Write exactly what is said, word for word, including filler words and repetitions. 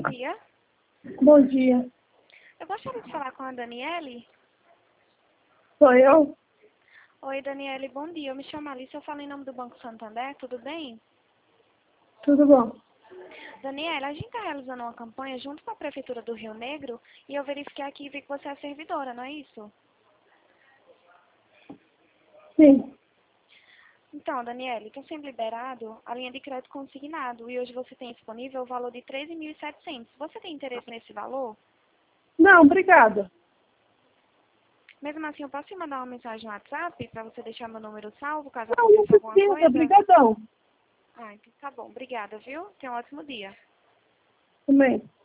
dia. Bom dia. Eu gostaria de falar com a Daniele. Sou eu? Oi, Daniele, bom dia. Eu me chamo Alice, eu falo em nome do Banco Santander, tudo bem? Tudo bom? Daniele, a gente está realizando uma campanha junto com a Prefeitura do Rio Negro e eu verifiquei aqui e vi que você é servidora, não é isso? Sim. Então, Daniele, está sendo liberado a linha de crédito consignado e hoje você tem disponível o valor de treze mil e setecentos. Você tem interesse nesse valor? Não, obrigada. Mesmo assim, eu posso te mandar uma mensagem no WhatsApp para você deixar meu número salvo, caso Não, não aconteça alguma precisa, coisa? obrigadão. Ah, então tá bom. Obrigada, viu? Tenha um ótimo dia. Também.